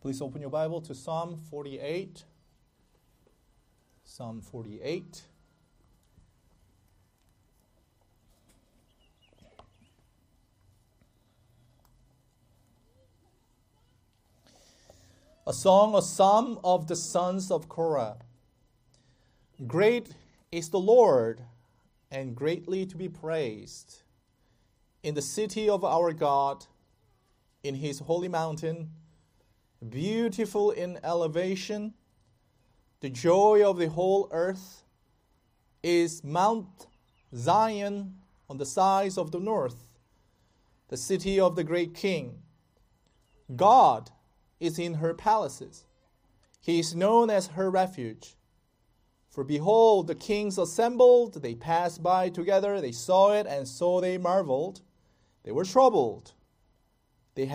Please open your Bible to Psalm 48. Psalm 48. A song, a psalm of the sons of Korah. Great is the Lord, and greatly to be praised. In the city of our God, in his holy mountain, beautiful in elevation, the joy of the whole earth is Mount Zion on the sides of the north, the city of the great King. God is in her palaces. He is known as her refuge. For behold, the kings assembled, they passed by together, they saw it, and so they marveled. They were troubled. They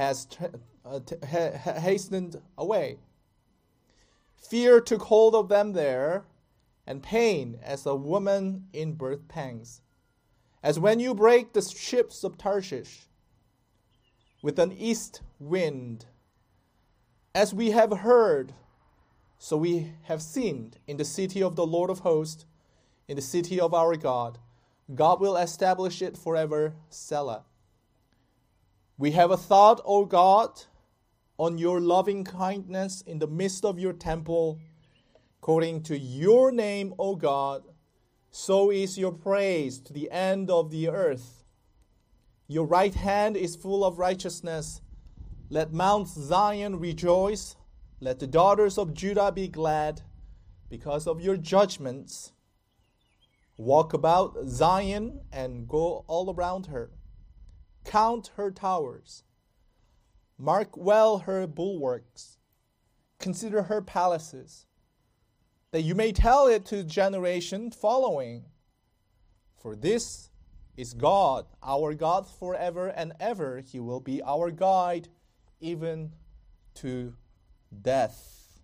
hastened away. Fear took hold of them there, and pain as a woman in birth pangs. As when you break the ships of Tarshish with an east wind. As we have heard, so we have seen in the city of the Lord of hosts, in the city of our God. God will establish it forever, Selah. We have a thought, O God, on your loving kindness in the midst of your temple. According to your name, O God, so is your praise to the end of the earth. Your right hand is full of righteousness. Let Mount Zion rejoice. Let the daughters of Judah be glad because of your judgments. Walk about Zion and go all around her. Count her towers. Mark well her bulwarks. Consider her palaces, that you may tell it to generation following. For this is God, our God forever and ever. He will be our guide, even to death.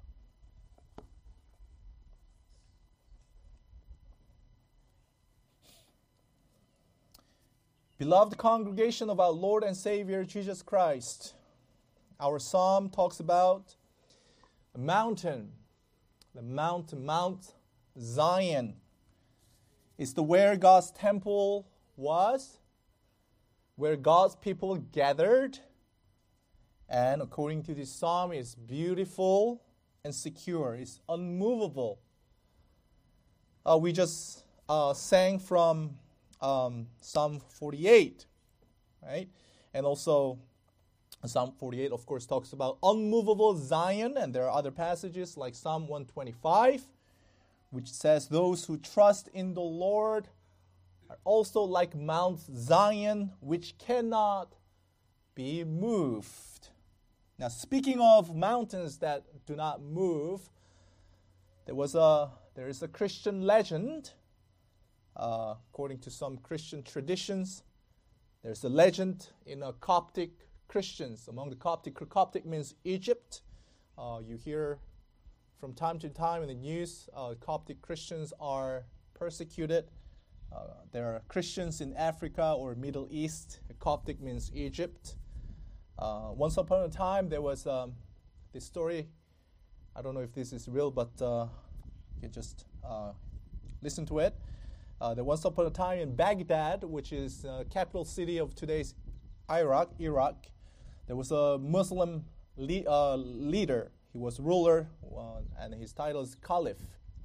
Beloved congregation of our Lord and Savior Jesus Christ, our psalm talks about a mountain. The Mount Zion is where God's temple was, where God's people gathered. And according to this psalm, it's beautiful and secure. It's unmovable. We just sang from Psalm 48, right? And also Psalm 48, of course, talks about unmovable Zion. And there are other passages like Psalm 125, which says those who trust in the Lord are also like Mount Zion, which cannot be moved. Now, speaking of mountains that do not move, there is a Christian legend. According to some Christian traditions, there's a legend in a Coptic Christians. Among the Coptic means Egypt. You hear from time to time in the news, Coptic Christians are persecuted. There are Christians in Africa or Middle East. Coptic means Egypt. Once upon a time, there was this story. I don't know if this is real, but you can just listen to it. There once upon a time in Baghdad, which is the capital city of today's Iraq, there was a Muslim leader. He was ruler, and his title is Caliph.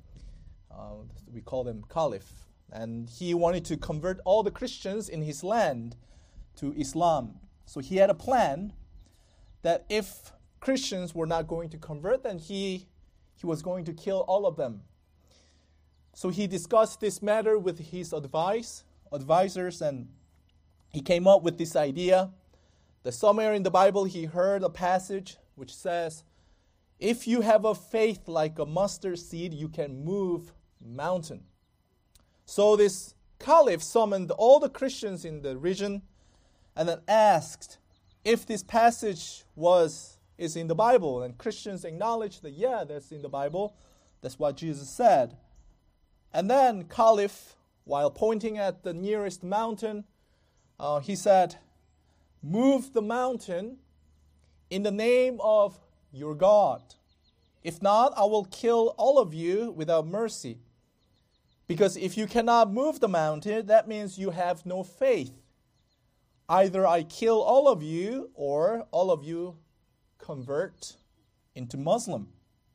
We call them Caliph. And he wanted to convert all the Christians in his land to Islam. So he had a plan that if Christians were not going to convert, then he was going to kill all of them. So he discussed this matter with his advisors, and he came up with this idea that somewhere in the Bible he heard a passage which says, if you have a faith like a mustard seed, you can move mountain. So this Caliph summoned all the Christians in the region and then asked if this passage is in the Bible. And Christians acknowledged that, yeah, that's in the Bible. That's what Jesus said. And then Caliph, while pointing at the nearest mountain, he said, move the mountain in the name of your God. If not, I will kill all of you without mercy. Because if you cannot move the mountain, that means you have no faith. Either I kill all of you, or all of you convert into Muslim.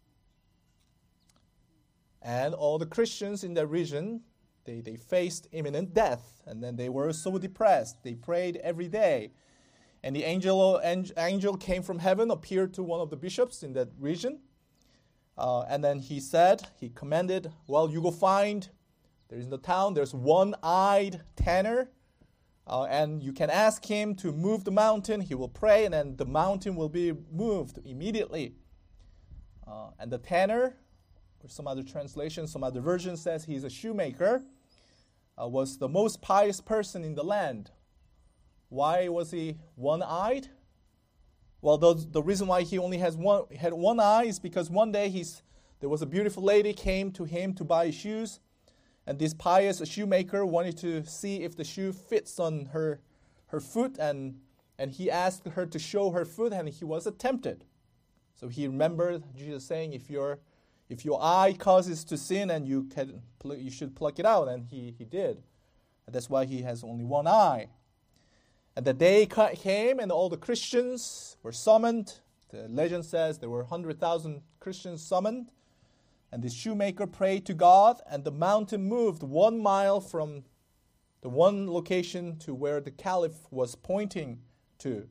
And all the Christians in that region, they faced imminent death. And then they were so depressed. They prayed every day. And the angel came from heaven, appeared to one of the bishops in that region. And then he commanded, well, you go find, there's in the town, there's one-eyed tanner. And you can ask him to move the mountain. He will pray, and then the mountain will be moved immediately. And the tanner, or some other translation, some other version says he's a shoemaker, was the most pious person in the land. Why was he one-eyed? Well, the reason why he only had one eye is because one day there was a beautiful lady came to him to buy shoes. And this pious shoemaker wanted to see if the shoe fits on her foot, and he asked her to show her foot, and he was tempted. So he remembered Jesus saying, if your eye causes to sin, and you should pluck it out, and he did. And that's why he has only one eye. And the day came, and all the Christians were summoned. The legend says there were 100,000 Christians summoned. And the shoemaker prayed to God, and the mountain moved 1 mile from the one location to where the caliph was pointing to.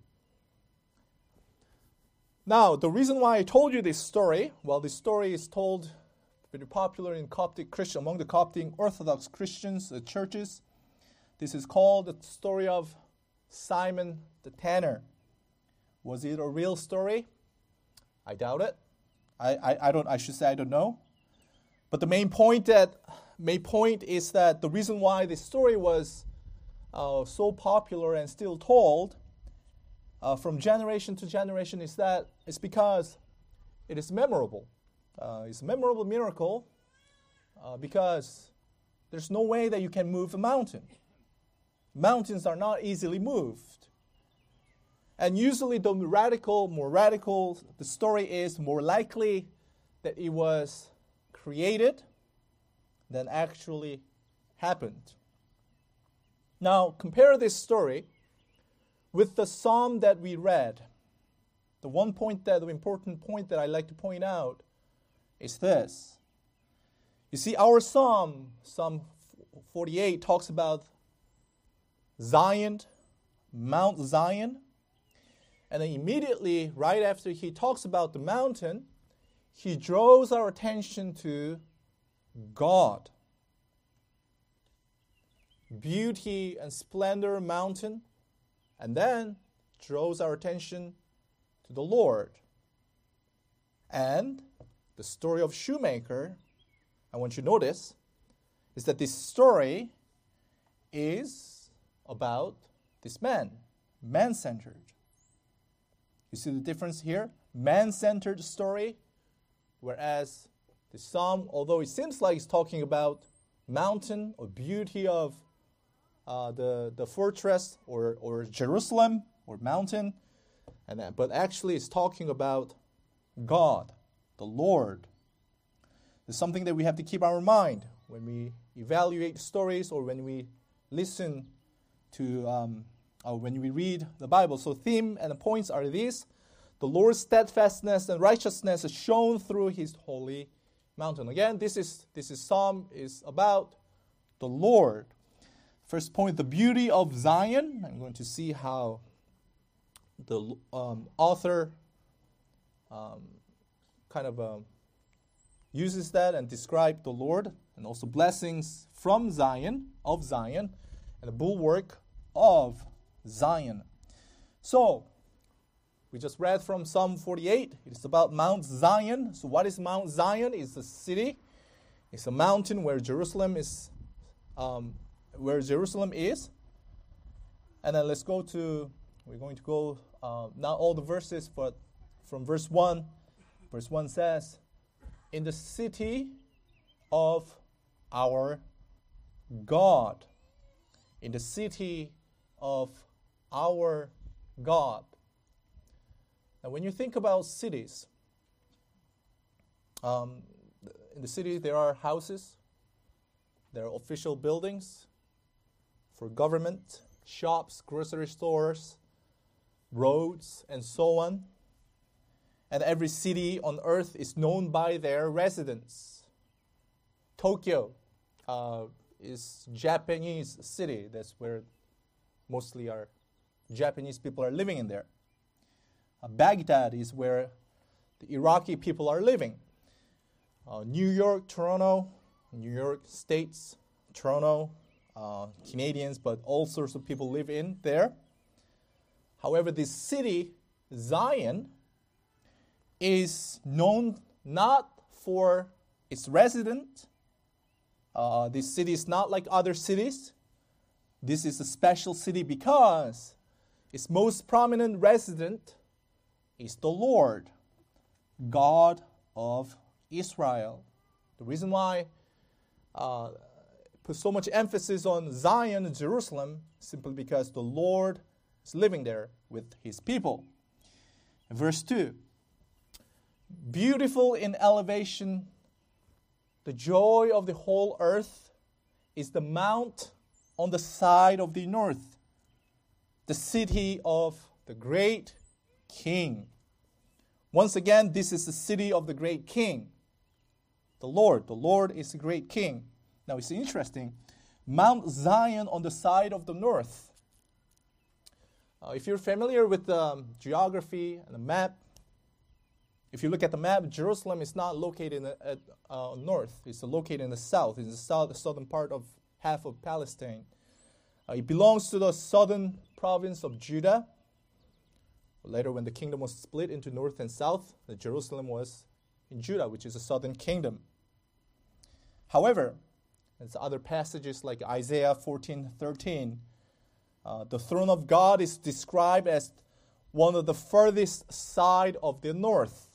Now, the reason why I told you this story, well, this story is told very popular in Coptic Christian, among the Coptic Orthodox Christians, churches. This is called the story of Simon the Tanner. Was it a real story? I doubt it. I should say I don't know. But the main point is that the reason why this story was so popular and still told from generation to generation is that it's because it is memorable. It's a memorable miracle because there's no way that you can move a mountain. Mountains are not easily moved. And usually the more radical the story is, more likely that it was created than actually happened. Now, compare this story with the psalm that we read. The important point that I like to point out is this. You see, our Psalm 48, talks about Zion, Mount Zion. And then immediately, right after he talks about the mountain, he draws our attention to God. Beauty and splendor mountain, and then draws our attention to the Lord. And the story of shoemaker, I want you to notice, is that this story is about this man-centered. You see the difference here? Man-centered story, whereas the psalm, although it seems like it's talking about mountain or beauty of the fortress or Jerusalem or mountain, but actually it's talking about God, the Lord. There's something that we have to keep our mind when we evaluate stories or when we listen to, when we read the Bible. So theme and the points are these. The Lord's steadfastness and righteousness is shown through His holy mountain. Again, this psalm is about the Lord. First point, the beauty of Zion. I'm going to see how the author uses that and describe the Lord, and also blessings from Zion, of Zion, and the bulwark of Zion. So, we just read from Psalm 48. It's about Mount Zion. So what is Mount Zion? It's a city. It's a mountain where Jerusalem is. And then we're going to go, not all the verses, but from verse 1. Verse 1 says, in the city of our God. In the city of our God. Now, when you think about cities, In the city, there are houses, there are official buildings for government, shops, grocery stores, roads, and so on. And every city on earth is known by their residents. Tokyo is Japanese city. That's where mostly our Japanese people are living in there. Baghdad is where the Iraqi people are living. New York, Toronto, New York States, Toronto, Canadians, but all sorts of people live in there. However, this city, Zion, is known not for its resident. This city is not like other cities. This is a special city because its most prominent resident is the Lord, God of Israel. The reason why put so much emphasis on Zion and Jerusalem simply because the Lord is living there with his people. Verse 2, beautiful in elevation, the joy of the whole earth is the mount on the side of the north, the city of the great king. Once again, this is the city of the great king, the Lord. The Lord is the great king. Now it's interesting. Mount Zion on the side of the north. If you're familiar with geography and the map, if you look at the map, Jerusalem is not located in the north. It's located in the south. It's the southern part of half of Palestine. It belongs to the southern province of Judah. Later, when the kingdom was split into north and south, Jerusalem was in Judah, which is the southern kingdom. However, there's other passages like Isaiah 14:13. The throne of God is described as one of the furthest side of the north.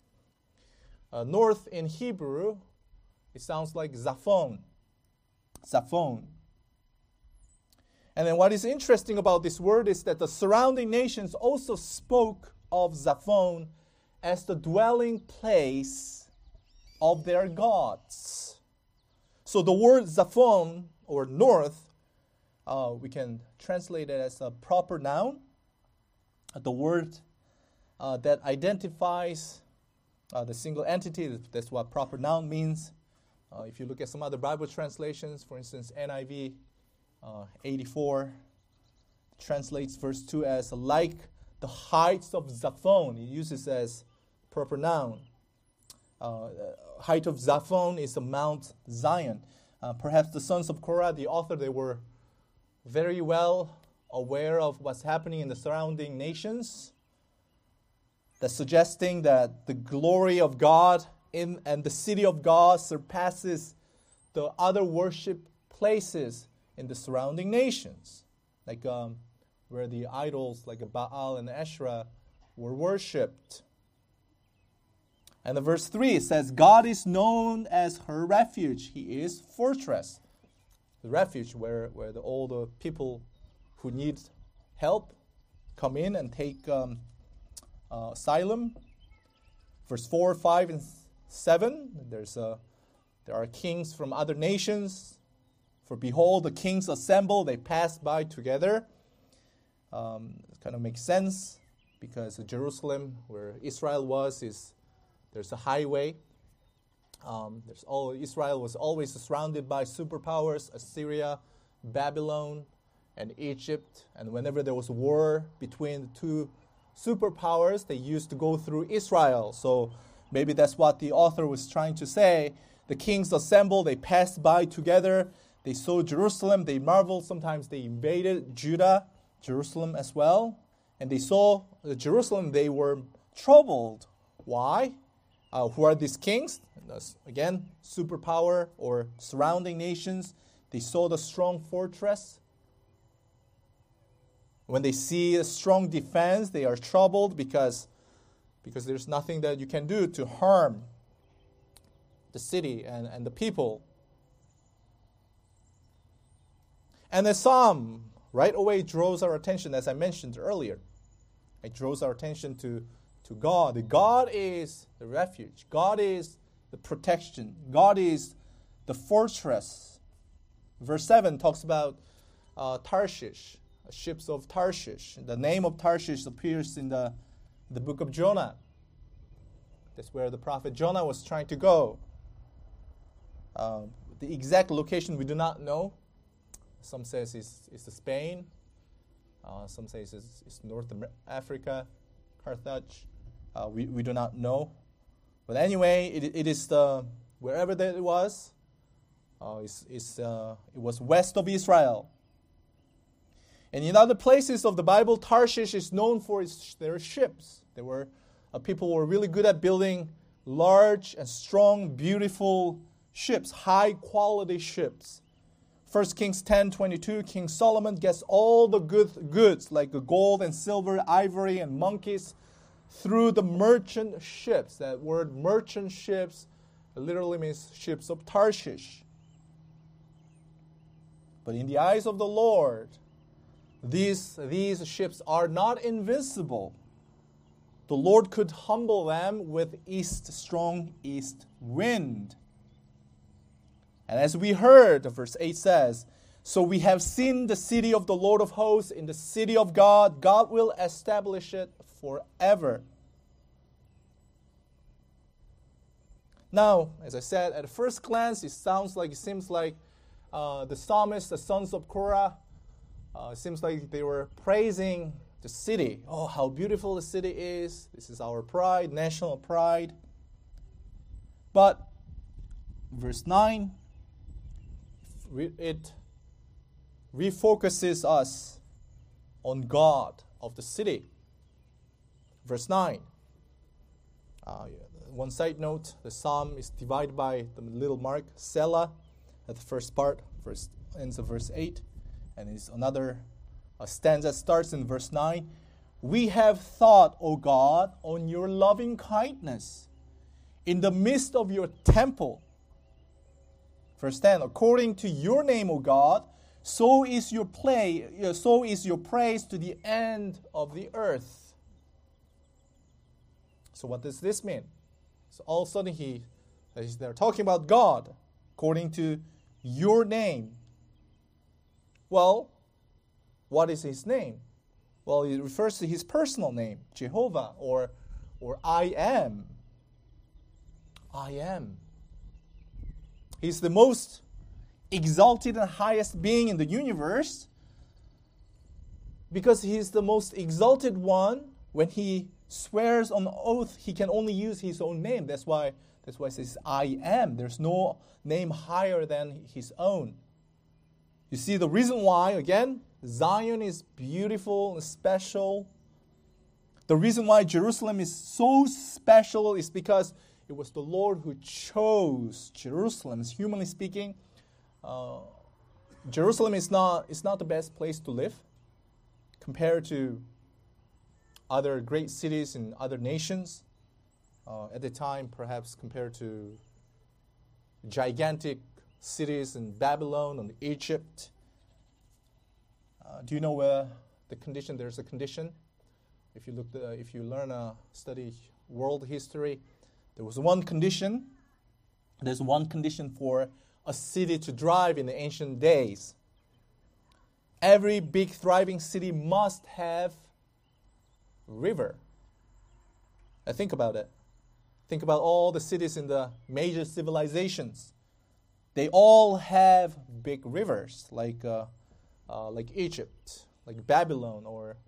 North in Hebrew, it sounds like Zaphon. Zaphon. And then what is interesting about this word is that the surrounding nations also spoke of Zaphon as the dwelling place of their gods. So the word Zaphon, or north, we can translate it as a proper noun. The word that identifies the single entity, that's what proper noun means. If you look at some other Bible translations, for instance, NIV 84 translates verse 2 as like the heights of Zaphon. It uses as proper noun. Height of Zaphon is the Mount Zion. Perhaps the sons of Korah, the author, they were very well aware of what's happening in the surrounding nations. That's suggesting that the glory of God and the city of God surpasses the other worship places in the surrounding nations, like where the idols like Baal and Asherah were worshipped. And in verse 3 it says, God is known as her refuge. He is fortress. The refuge where all the people who need help come in and take asylum. Verse 4, 5, and 7, there are kings from other nations. For behold, the kings assemble, they pass by together. It kind of makes sense because Jerusalem, where Israel was, there's a highway. Israel was always surrounded by superpowers, Assyria, Babylon, and Egypt. And whenever there was a war between the two superpowers, they used to go through Israel. So maybe that's what the author was trying to say. The kings assembled, they passed by together. They saw Jerusalem, they marveled. Sometimes they invaded Jerusalem as well. And they saw Jerusalem, they were troubled. Why? Who are these kings? Again, superpower or surrounding nations. They saw the strong fortress. When they see a strong defense, they are troubled because there's nothing that you can do to harm the city and the people. And the psalm right away draws our attention, as I mentioned earlier. It draws our attention to God. God is the refuge. God is the protection. God is the fortress. Verse 7 talks about Tarshish, ships of Tarshish. The name of Tarshish appears in the book of Jonah. That's where the prophet Jonah was trying to go. The exact location we do not know. Some says it's Spain. Some says it's North Africa, Carthage. We do not know. But anyway, it is wherever that it was. It was west of Israel. And in other places of the Bible, Tarshish is known for their ships. There were people who were really good at building large and strong, beautiful ships, high-quality ships. 1 Kings 10:22, King Solomon gets all the goods like gold and silver, ivory and monkeys through the merchant ships. That word merchant ships literally means ships of Tarshish. But in the eyes of the Lord, these ships are not invincible. The Lord could humble them with strong east wind. And as we heard, verse 8 says, so we have seen the city of the Lord of hosts in the city of God. God will establish it forever. Now, as I said, at first glance, it seems like the psalmist, the sons of Korah, it seems like they were praising the city. Oh, how beautiful the city is. This is our pride, national pride. But verse 9, it refocuses us on God of the city. Verse 9. One side note, the psalm is divided by the little mark, Selah, at the first part, ends of verse 8. And it's another stanza starts in verse 9. We have thought, O God, on your loving kindness in the midst of your temple. Verse 10, according to your name, O God, so is your praise to the end of the earth. So what does this mean? So all of a sudden they're talking about God, according to your name. Well, what is his name? Well, it refers to his personal name, Jehovah, or I am. I am. He's the most exalted and highest being in the universe because he's the most exalted one. When he swears on oath, he can only use his own name. That's why it says, I am. There's no name higher than his own. You see the reason why, again, Zion is beautiful and special. The reason why Jerusalem is so special is because it was the Lord who chose Jerusalem. Humanly speaking, Jerusalem is not the best place to live compared to other great cities in other nations. At the time, perhaps compared to gigantic cities in Babylon and Egypt. Do you know where the condition? There's a condition. If you study world history, there was one condition. There's one condition for a city to thrive in the ancient days. Every big thriving city must have river. Now think about it. Think about all the cities in the major civilizations. They all have big rivers, like Egypt, like Babylon,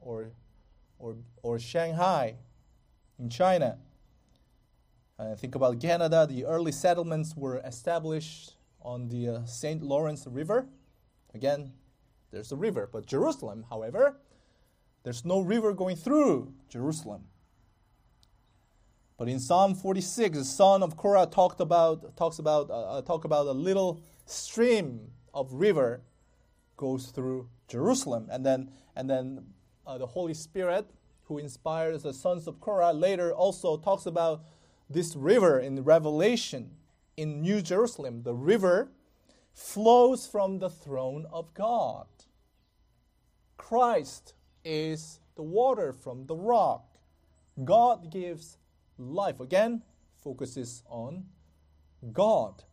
or Shanghai in China. Think about Canada. The early settlements were established on the St. Lawrence River. Again, there's a river. But Jerusalem, however, there's no river going through Jerusalem. But in Psalm 46, the son of Korah talk about a little stream of river goes through Jerusalem, and then the Holy Spirit, who inspires the sons of Korah, later also talks about this river in Revelation in New Jerusalem. The river flows from the throne of God. Christ is the water from the rock. God gives life. Again, focuses on God.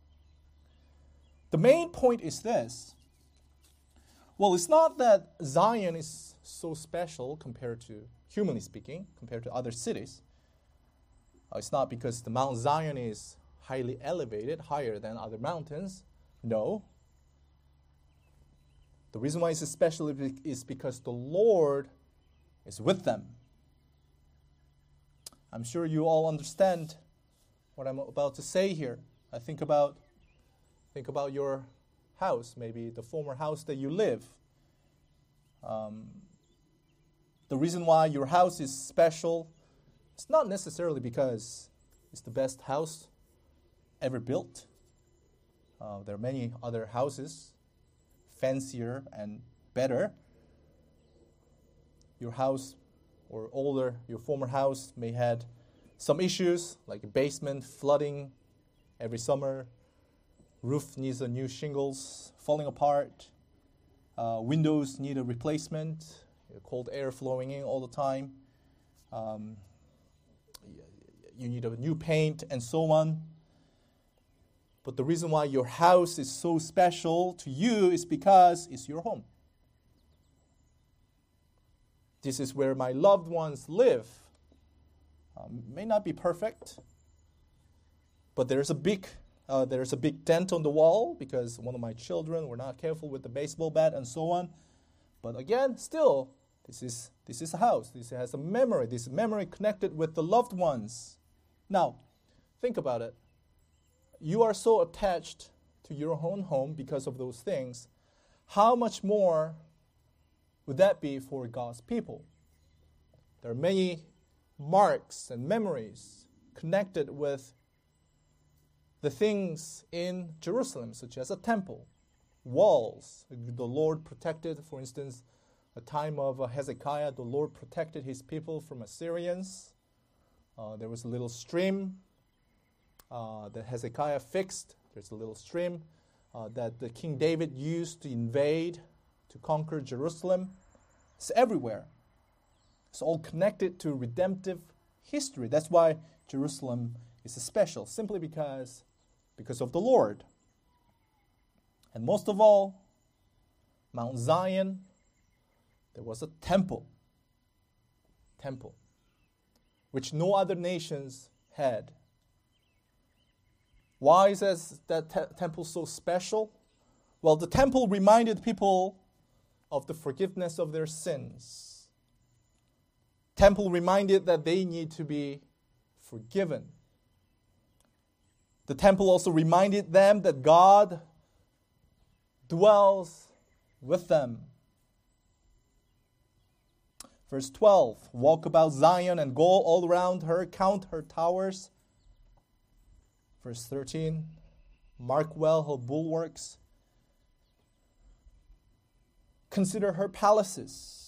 The main point is this. Well, it's not that Zion is so special compared to, humanly speaking, compared to other cities. It's not because the Mount Zion is highly elevated, higher than other mountains. No. The reason why it's special is because the Lord is with them. I'm sure you all understand what I'm about to say here. Think about your house, maybe the former house that you live. The reason why your house is special, it's not necessarily because it's the best house ever built. There are many other houses, fancier and better. Your house or your former house may had some issues like a basement, flooding every summer, roof needs a new shingles, falling apart, windows need a replacement, cold air flowing in all the time, you need a new paint and so on. But the reason why your house is so special to you is because it's your home. This is where my loved ones live. May not be perfect, but there's a big dent on the wall because one of my children were not careful with the baseball bat and so on. But again, still, this is a house. This has a memory. This memory connected with the loved ones. Now, think about it. You are so attached to your own home because of those things. How much more would that be for God's people? There are many marks and memories connected with the things in Jerusalem, such as a temple, walls. The Lord protected, for instance, the time of Hezekiah, the Lord protected his people from Assyrians. There was a little stream that Hezekiah fixed. There's a little stream that the King David used to invade, to conquer Jerusalem. It's everywhere. It's all connected to redemptive history. That's why Jerusalem is special, simply because of the Lord. And most of all, Mount Zion, there was a temple, which no other nations had. Why is that temple so special? Well, the temple reminded people of the forgiveness of their sins. Temple reminded that they need to be forgiven. The temple also reminded them that God dwells with them. Verse 12, walk about Zion and go all around her, count her towers. Verse 13, mark well her bulwarks. Consider her palaces.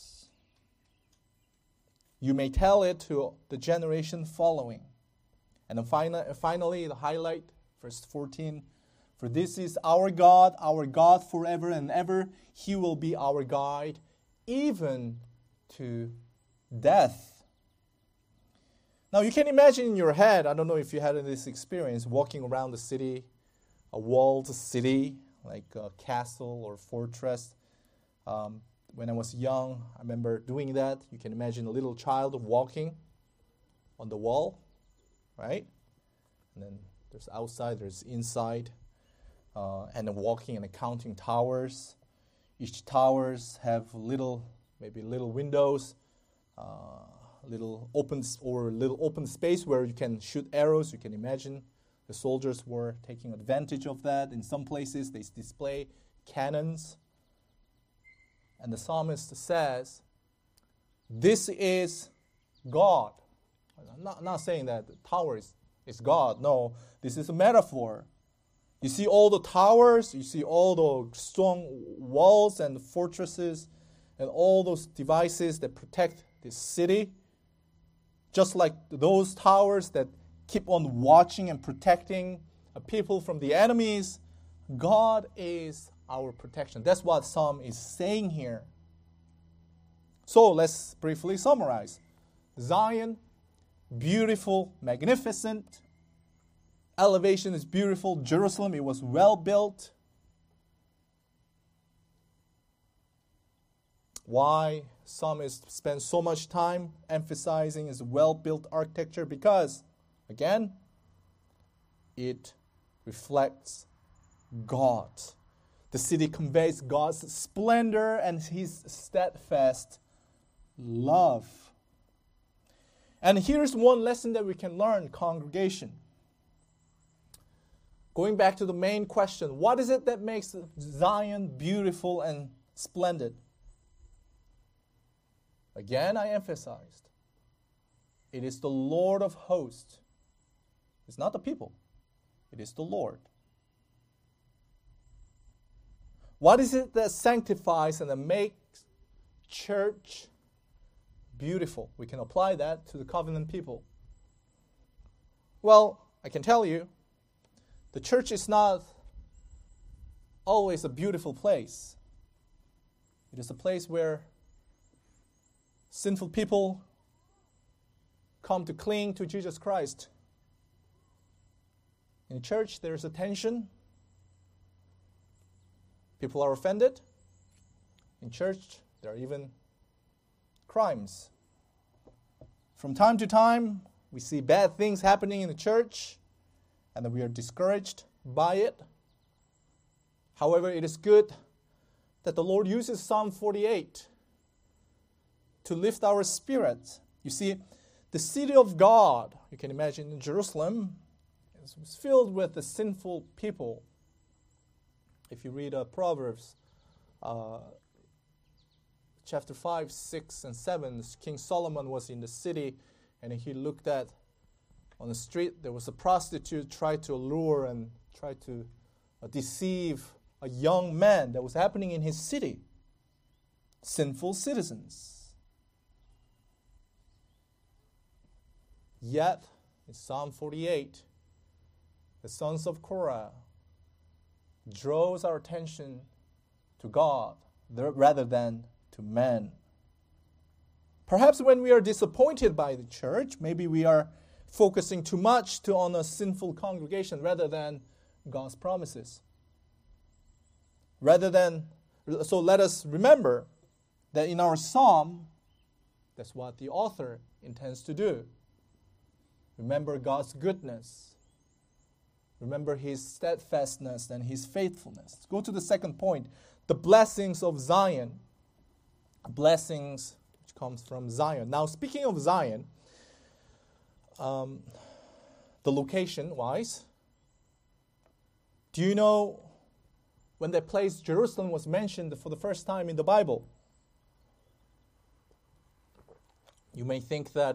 You may tell it to the generation following. And then finally, the highlight, verse 14, for this is our God forever and ever. He will be our guide, even to death. Now, you can imagine in your head, I don't know if you had this experience, walking around the city, a walled city, like a castle or fortress. When I was young, I remember doing that. You can imagine a little child walking on the wall, right? And then there's outside, there's inside, and then walking and counting towers. Each towers have maybe little windows, little open space where you can shoot arrows. You can imagine the soldiers were taking advantage of that. In some places, they display cannons. And the psalmist says, this is God. I'm not saying that the tower is God. No, this is a metaphor. You see all the towers, you see all the strong walls and fortresses and all those devices that protect this city. Just like those towers that keep on watching and protecting people from the enemies, God is our protection. That's what Psalm is saying here. So let's briefly summarize. Zion, beautiful, magnificent, elevation is beautiful. Jerusalem, it was well built. Why psalmist spends so much time emphasizing his well-built architecture? Because, again, it reflects God. The city conveys God's splendor and His steadfast love. And here's one lesson that we can learn, congregation. Going back to the main question, what is it that makes Zion beautiful and splendid? Again, I emphasized, it is the Lord of hosts. It's not the people. It is the Lord. What is it that sanctifies and that makes church beautiful? We can apply that to the covenant people. Well, I can tell you, the church is not always a beautiful place. It is a place where sinful people come to cling to Jesus Christ. In church, there is a tension. People are offended. In church, there are even crimes. From time to time, we see bad things happening in the church, and that we are discouraged by it. However, it is good that the Lord uses Psalm 48 to lift our spirits. You see, the city of God, you can imagine in Jerusalem, was filled with the sinful people. If you read Proverbs chapter 5, 6, and 7, King Solomon was in the city, and he looked at, on the street, there was a prostitute tried to allure and tried to deceive a young man. That was happening in his city. Sinful citizens. Yet, in Psalm 48, the sons of Korah draws our attention to God rather than to man. Perhaps when we are disappointed by the church, maybe we are focusing too much on a sinful congregation rather than God's promises. So let us remember that in our psalm, that's what the author intends to do. Remember God's goodness. Remember His steadfastness and His faithfulness. Let's go to the second point, the blessings of Zion. Blessings which comes from Zion. Now, speaking of Zion, the location-wise, do you know when that place Jerusalem was mentioned for the first time in the Bible? You may think that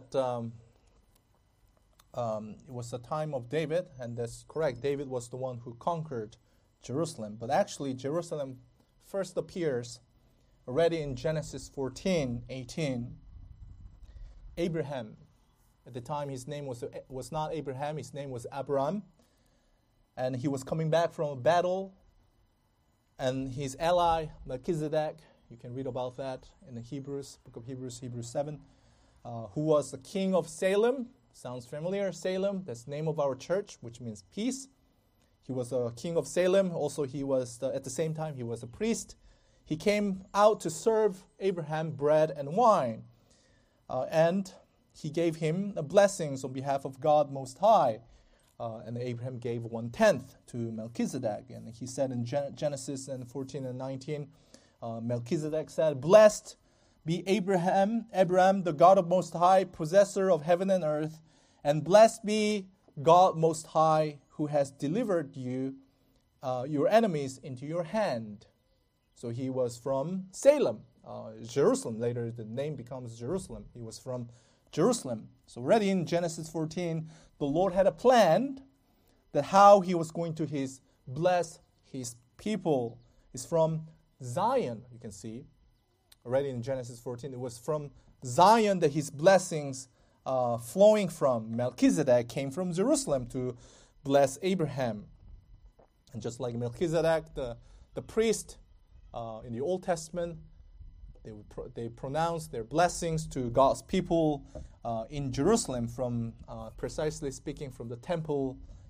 it was the time of David, and that's correct. David was the one who conquered Jerusalem. But actually, Jerusalem first appears already in Genesis 14:18. Abraham, at the time his name was not Abraham, his name was Abram. And he was coming back from a battle. And his ally, Melchizedek, you can read about that in the book of Hebrews 7, who was the king of Salem. Sounds familiar? Salem, that's the name of our church, which means peace. He was a king of Salem. Also, he was, at the same time, he was a priest. He came out to serve Abraham bread and wine. And he gave him blessings on behalf of God Most High. And Abraham gave 1/10 to Melchizedek. And he said in Genesis 14 and 19, Melchizedek said, "Blessed be Abraham, the God of Most High, possessor of heaven and earth, and blessed be God Most High, who has delivered you, your enemies, into your hand." So he was from Salem, Jerusalem. Later the name becomes Jerusalem. He was from Jerusalem. So already in Genesis 14, the Lord had a plan that how He was going to bless His people. It's from Zion, you can see. Already in Genesis 14, it was from Zion that His blessings flowing from. Melchizedek came from Jerusalem to bless Abraham. And just like Melchizedek, the priest in the Old Testament, they pronounced their blessings to God's people in Jerusalem from, precisely speaking, from the temple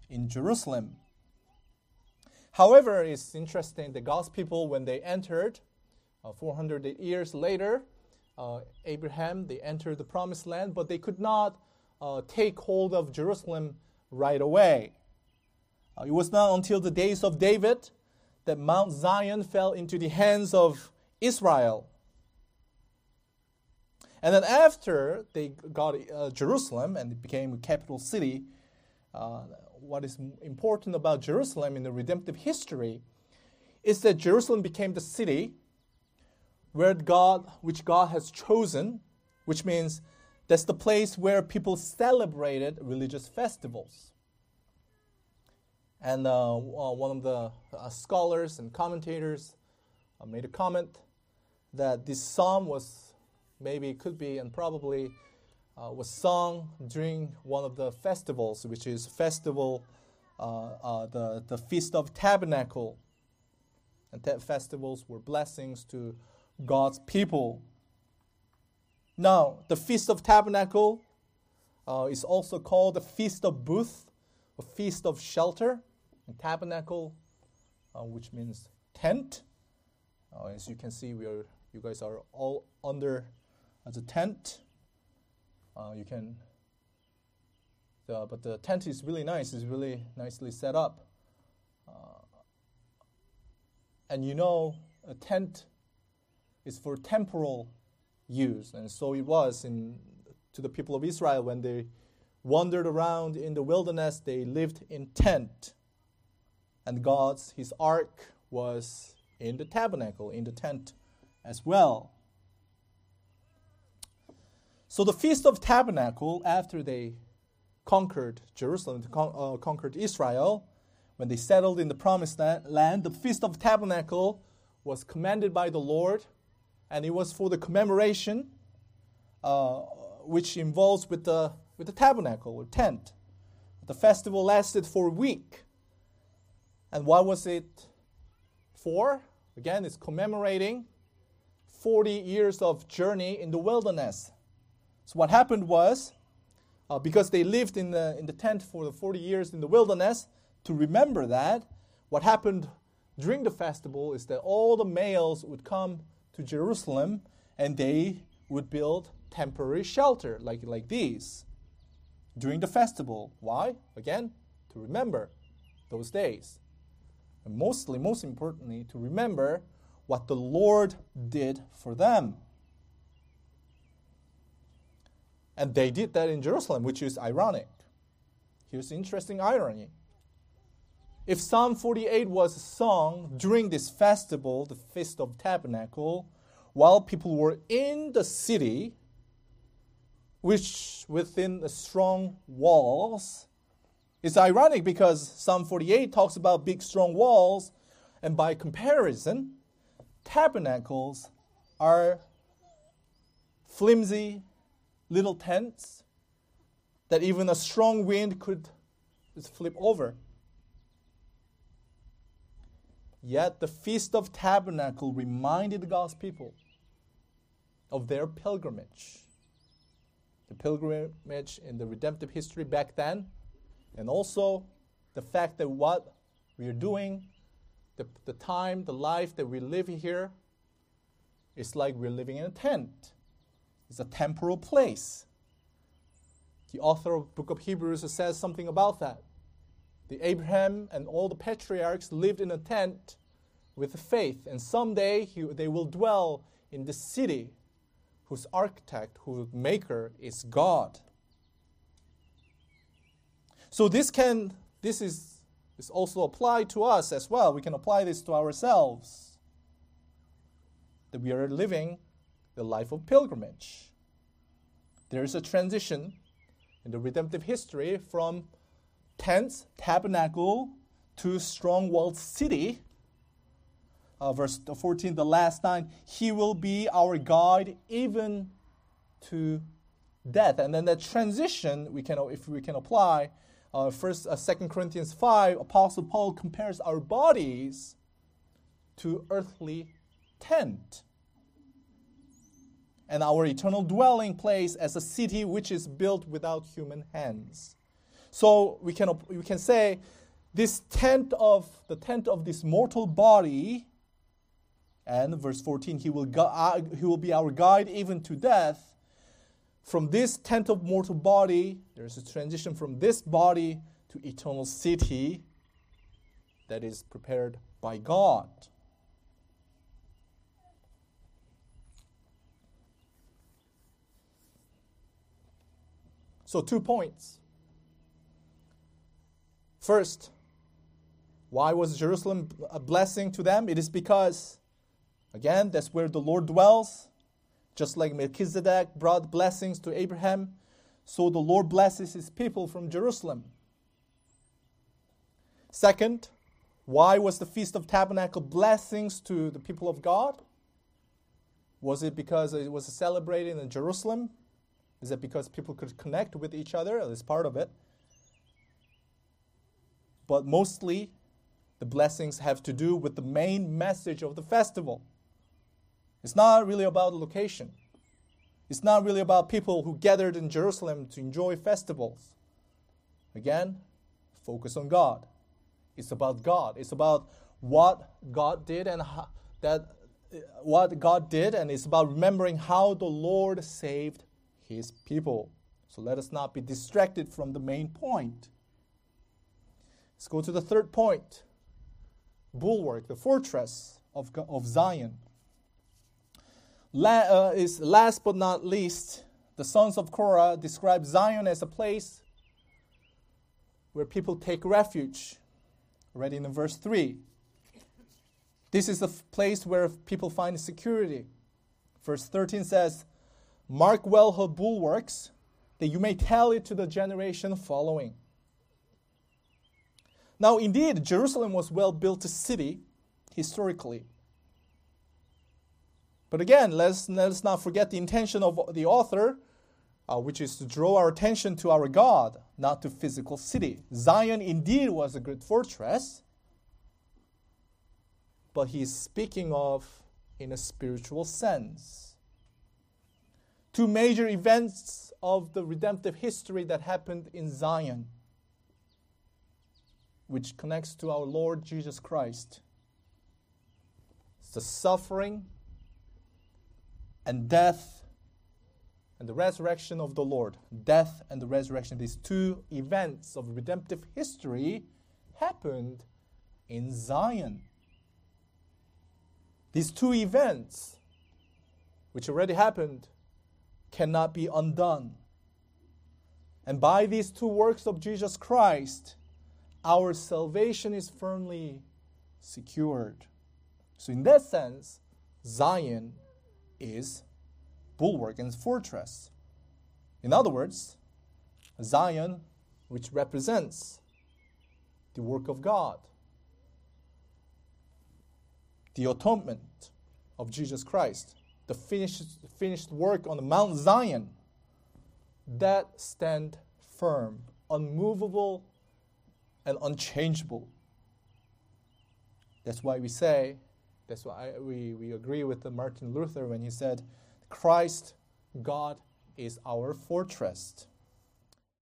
in Jerusalem. However, it's interesting, the God's people, when they entered 400 years later, Abraham, they entered the promised land, but they could not take hold of Jerusalem right away. It was not until the days of David that Mount Zion fell into the hands of Israel. And then after they got Jerusalem and it became a capital city, what is important about Jerusalem in the redemptive history is that Jerusalem became the city which God has chosen, which means that's the place where people celebrated religious festivals. And one of the scholars and commentators made a comment that this psalm was was sung during one of the festivals, which is the Feast of Tabernacle. And that festivals were blessings to God's people. Now, the Feast of Tabernacle is also called the Feast of Booth, a Feast of Shelter, and Tabernacle, which means tent. As you can see, you guys are all under the tent. But the tent is really nice. It's really nicely set up. And a tent is for temporal use. And so it was to the people of Israel when they wandered around in the wilderness, they lived in tent. And his ark was in the tabernacle, in the tent as well. So the Feast of Tabernacle, after they conquered Jerusalem, conquered Israel, when they settled in the promised land, the Feast of Tabernacle was commanded by the Lord, and it was for the commemoration, which involves with the tabernacle or tent. The festival lasted for a week. And what was it for? Again, it's commemorating 40 years of journey in the wilderness. So what happened was, because they lived in the tent for the 40 years in the wilderness, to remember that, what happened during the festival is that all the males would come to Jerusalem and they would build temporary shelter like these during the festival. Why? Again, to remember those days. And most importantly, to remember what the Lord did for them. And they did that in Jerusalem, which is ironic. Here's the interesting irony. If Psalm 48 was sung during this festival, the Feast of Tabernacle, while people were in the city, which within the strong walls, it's ironic because Psalm 48 talks about big strong walls, and by comparison, tabernacles are flimsy little tents that even a strong wind could just flip over. Yet the Feast of Tabernacle reminded God's people of their pilgrimage. The pilgrimage in the redemptive history back then, and also the fact that what we are doing, the time, the life that we live here, is like we're living in a tent. It's a temporal place. The author of the book of Hebrews says something about that. The Abraham and all the patriarchs lived in a tent with faith, and someday they will dwell in the city whose architect, whose maker is God. So this is also applied to us as well. We can apply this to ourselves. That we are living the life of pilgrimage. There is a transition in the redemptive history from tents, tabernacle, to strong-walled city. Verse 14, the last line, He will be our guide even to death. And then that transition, if we can apply, 2 Corinthians 5, Apostle Paul compares our bodies to earthly tent, and our eternal dwelling place as a city which is built without human hands. So we can say this tent of this mortal body, and verse 14, he will be our guide even to death. From this tent of mortal body, there's a transition from this body to eternal city that is prepared by God. So 2 points. First, why was Jerusalem a blessing to them? It is because, again, that's where the Lord dwells. Just like Melchizedek brought blessings to Abraham, so the Lord blesses his people from Jerusalem. Second, why was the Feast of Tabernacle blessings to the people of God? Was it because it was celebrated in Jerusalem? Is it because people could connect with each other? That's part of it. But mostly, the blessings have to do with the main message of the festival. It's not really about the location. It's not really about people who gathered in Jerusalem to enjoy festivals. Again, focus on God. It's about God. It's about what God did and it's about remembering how the Lord saved his people. So let us not be distracted from the main point. Let's go to the third point. Bulwark, the fortress of Zion. Last but not least, the sons of Korah describe Zion as a place where people take refuge. Already in verse 3. This is the place where people find security. Verse 13 says, "Mark well her bulwarks, that you may tell it to the generation following." Now, indeed, Jerusalem was well-built city historically. But again, let's not forget the intention of the author, which is to draw our attention to our God, not to physical city. Zion indeed was a good fortress, but he is speaking of in a spiritual sense. 2 major events of the redemptive history that happened in Zion, which connects to our Lord Jesus Christ. It's the suffering and death and the resurrection of the Lord. Death and the resurrection, these 2 events of redemptive history happened in Zion. These 2 events, which already happened, cannot be undone. And by these 2 works of Jesus Christ, our salvation is firmly secured. So in that sense, Zion is bulwark and fortress. In other words, Zion, which represents the work of God, the atonement of Jesus Christ, the finished work on the Mount Zion, that stand firm, unmovable, and unchangeable. That's why we agree with Martin Luther when he said, Christ, God, is our fortress.